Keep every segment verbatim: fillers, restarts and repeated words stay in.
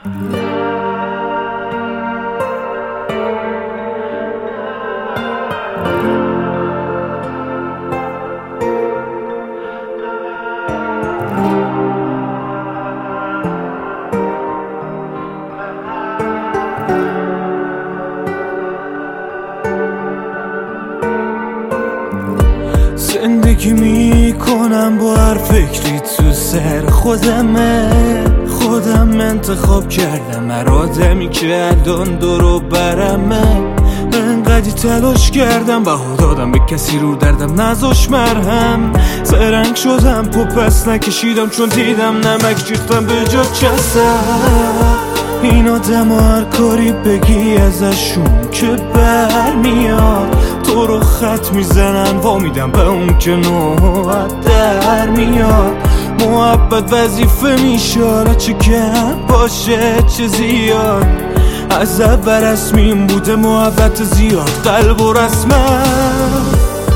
زندگی میکنم با هر فکری تو سر خودمه، خودم انتخاب کردم هر آدمی که الان دورو برمه. انقدی تلاش کردم بها دادم به کسی رو دردم نذاش مرهم. زرنگ شدم پس نکشیدم چون دیدم نمک ریختم به جا چسب. این آدم هر کاری بگی ازشون که برمیاد، تو رو خط میزنن وامیدم به اون که نوحت در میاد. محبت وظیفه میشه چه کم باشه چه زیاد، از اول رسمیم بوده محبت زیاد قلب و رسمم.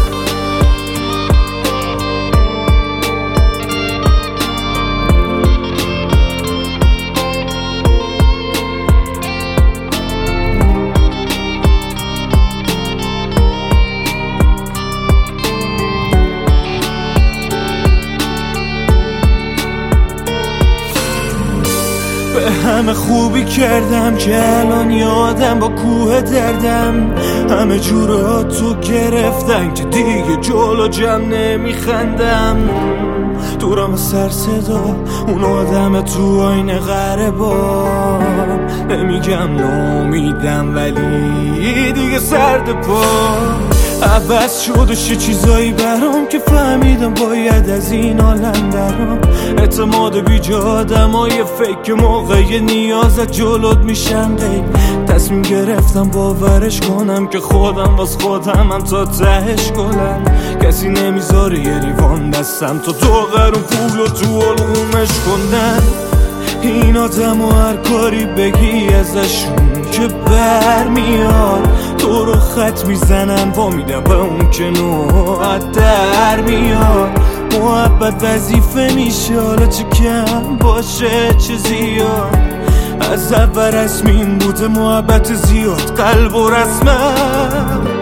به همه خوبی کردم که الان یادم با کوه دردم. همه جوره تو گرفتن که دیگه جلو جمع نمیخندم. دورم سر صدا اون آدم تو آینه غربا. نمیگم نامیدم ولی دیگه سرد پا عوض شد و چه چیزایی برام که فهمیدم باید از این عالم برام. اعتماد بی جا آدمای فکر که موقع نیازت جلوت میشن غیر. تصمیم گرفتم باورش کنم که خودم باز خودم هم تا تهش گلم. کسی نمیذاره یه لیوان دستم تا دو قرون پول و تو علومش کندن. این آدم و هر کاری بگی ازشون که برمیاد، تو رو خط میزنن وامیدم به اون که نوحت در میاد. محبت وظیفه میشه حالا چه کم باشه چه زیاد، از اول رسمیم بوده محبت زیاد قلب و رسمم.